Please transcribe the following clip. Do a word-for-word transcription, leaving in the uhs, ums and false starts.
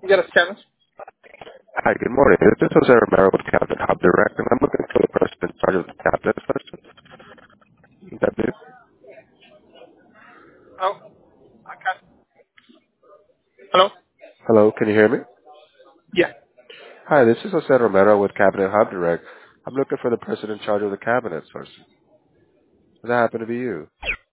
Get a Spanish. Hi, good morning. This is Jose Romero with Cabinet Hub Direct, and I'm looking for the person in charge of the cabinet person. Is that you? Oh, I can't. Hello? Hello, can you hear me? Yeah. Hi, this is Jose Romero with Cabinet Hub Direct. I'm looking for the person in charge of the cabinet person. Does that happen to be you?